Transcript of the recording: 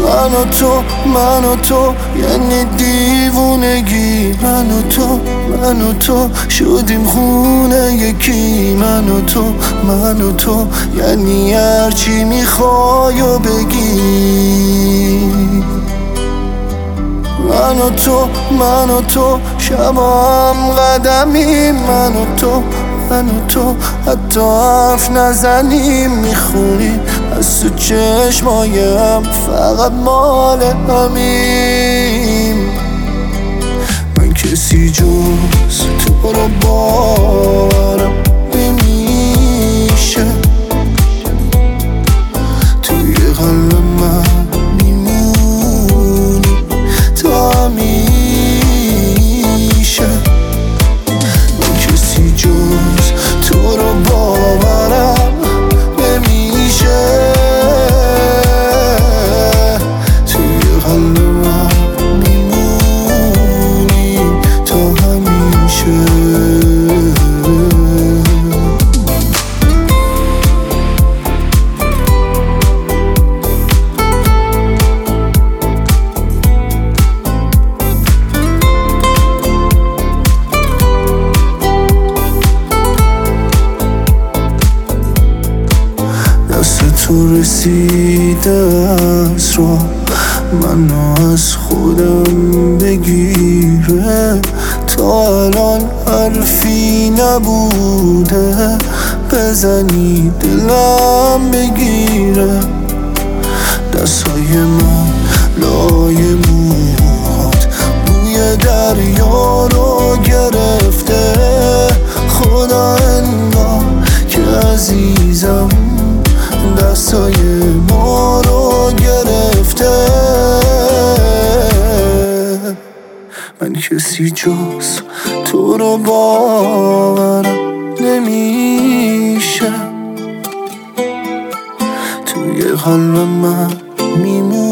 من و تو یعنی دیوونگی، من و تو شدیم خونه یکی. من و تو یعنی هرچی میخوای و بگی. من و تو شبا هم قدمیم، من و تو حتی حرف نزنیم میخونیم از تو چشمایم، فقط مال همیم. من کسی جز تو رو باورم نمیشه، توی قلب من میمونی تا همیشه. من کسی جز تو رو باورم نمیشه، توی قلب من میمونی تا همیشه. تو رسیده از را منو از خودم بگیره، تا الان حرفی نبوده بزنی دلم بگیره. دستای من لای موهات بوی دریا رو گرفته، خدا انگار که عزیزم دستای ما رو گرفته. من کسی جز تو رو باورم نمیشه، توی قلب من میمونی